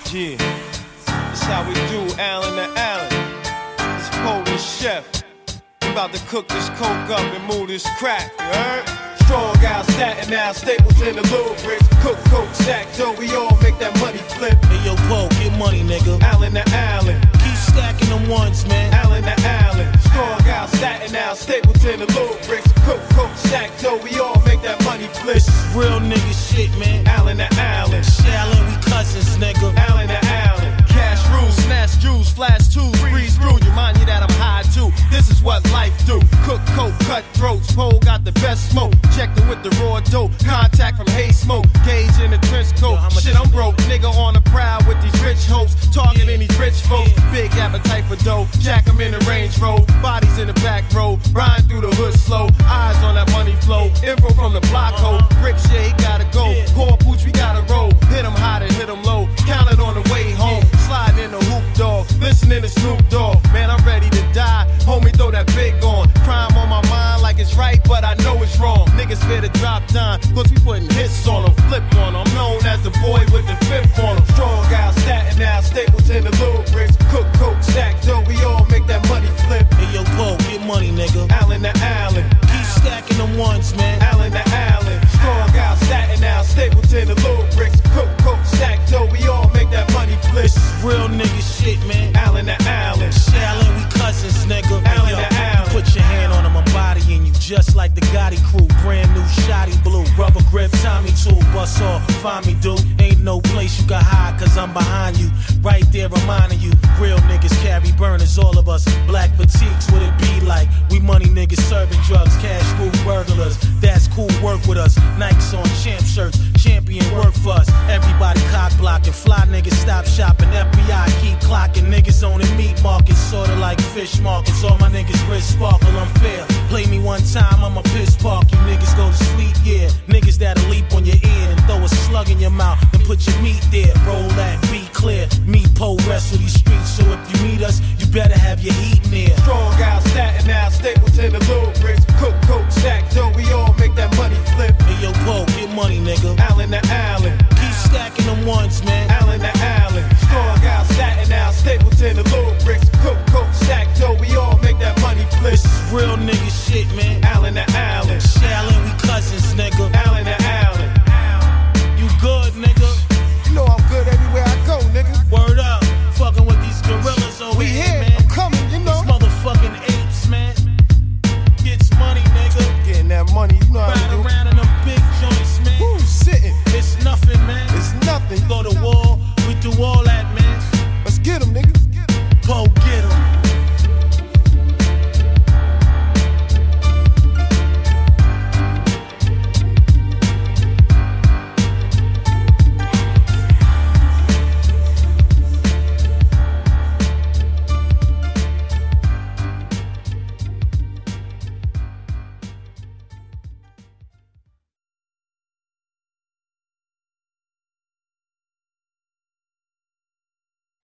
Yeah, that's how we do, Allen to Allen. This Polish chef. We about to cook this coke up and move this crack, you heard? Strong out, Staten Island, Staples in the little bricks. Cook, coke, stack dough, we all make that money flip. Hey yo, Poe, get money, nigga. Allen to Allen. Keep stacking them ones, man. Allen to Allen. Strong out, Staten Island, Staples in the little bricks. Cook, coke, stack dough, we all make that money flip. This is real nigga shit, man. Allen to Allen. Shallon, we cousins, nigga. Allen to Allen. Cash rules, smash Jews, flash twos, breeze through. Remind you that I'm high too. This is what life do. Cook, coke, cut throats. Pole got the best smoke. Checked it with the raw dope. Contact from hay smoke. Gauge in the trench coat. Shit, I'm broke. Nigga on the prowl with these rich hoes. Targeting these rich folks. Big appetite for dough. Jack 'em in the Range Road. Bodies in the back row. Riding through the hood slow. Eyes on that money flow. Info from the block hoe. Bricks, yeah, he gotta go. Poor pooch, we gotta roll. Hit 'em high and hit 'em low. Count it on the way home. Sliding in the hoop dog. Listening to Snoop Dogg. Man, I'm ready to die. Homie, throw that big on. Crime on my mind like it's right, but I know it's wrong. Niggas fear to drop down, cause we putting hits on them. Flip on them. I'm known as the boy with the fifth on them. Strong out, Staten Island, Staples in the little bricks. Cook, coke, stack dough, we all make that money flip. Hey yo, Poe, get money, nigga. Allen to Allen. Keep stacking them ones, man. Allen to Allen. Strong out, Staten Island, Staples in the little bricks. Cook, coke, stack dough, we all make that money flip. This is real nigga shit, man. Allen to Allen. Shallon, we cousins, nigga. Allen Hey, yo, to Allen. put your hand on him, I'm bodying you just like the Gotti crew. Brand new shoddy blue, rubber grip, Tommy tool. Bust off, find me, dude. Ain't no place you can hide, cause I'm behind you. Right there reminding you, real niggas carry burners, all of us. Black fatigues, what it be like? We money niggas serving drugs, cash food burglars. That's cool, work with us. Nikes on champ shirts, champion work for us. Everybody cock blocking, fly niggas stop shopping. FBI keep clocking, niggas owning meat markets, sorta like fish markets. All my niggas wrist sparkle, unfair. Play me one time, I'ma piss park. You niggas go to sleep, yeah. Niggas that'll leap on your ear and throw a slug in your mouth and put your meat there. Roll that, be clear. Me, Poe, wrestle these streets, so if you meet us, you better have your heat near. Strong out, Staten Island, Staples in the little bricks. Cook, coke, stack dough, we all make that money flip. Hey yo, Poe, get money, nigga. Allen to Allen. Keep stacking them ones, man.